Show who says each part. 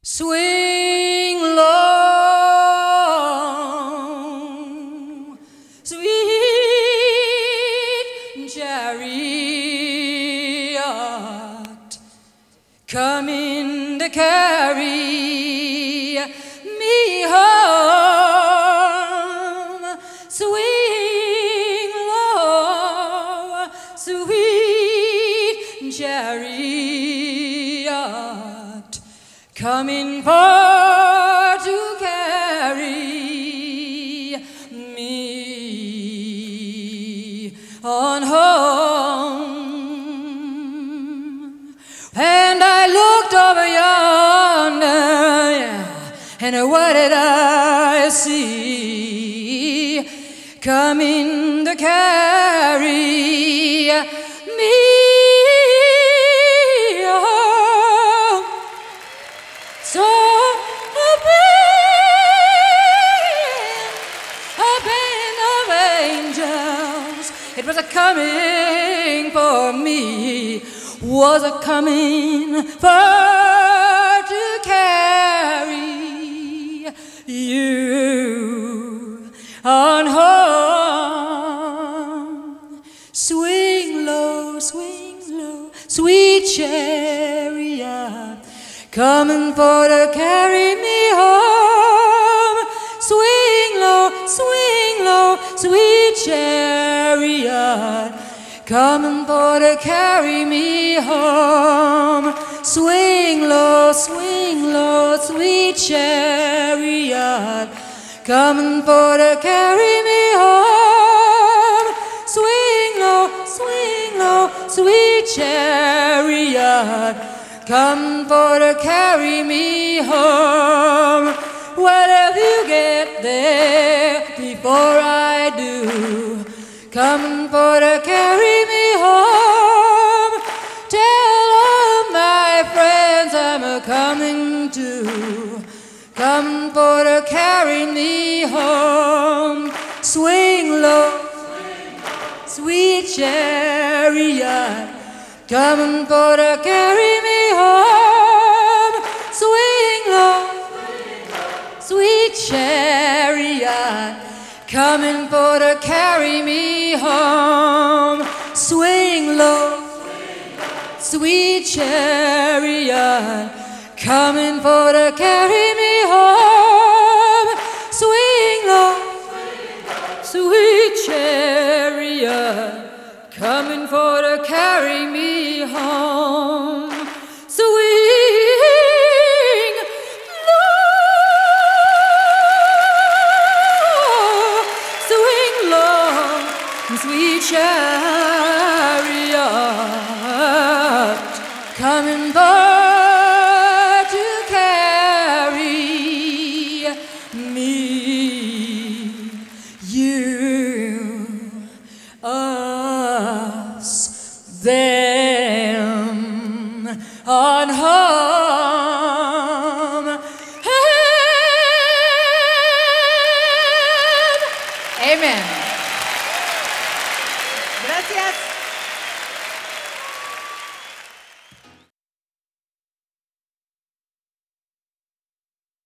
Speaker 1: Swing low, sweet chariot, coming to carry me home. Swing low, sweet chariot, coming for to carry me on home. And I looked over yonder, yeah, and what did I see? Coming to carry me home. So a band of angels, it was a coming for me, was a coming for to carry you on home. Swing low, sweet chariot, coming for to carry me home. Swing low, sweet chariot, coming for to carry me home. Swing low, sweet chariot, coming for to carry me home. Swing low, sweet chariot, come for to carry me home. Well, if you get there before I do, come for to carry me home. Tell all my friends I'm a-coming too, come for to carry me home. Swing low, sweet chariot, coming for to carry me home. Swing low, sweet chariot, coming for to carry me home. Swing low, sweet chariot, coming for to carry me home. Swing low, sweet chariot, coming for to carry me home. Swing low, sweet chariot, coming for to carry me, you, us, them on home. Amen.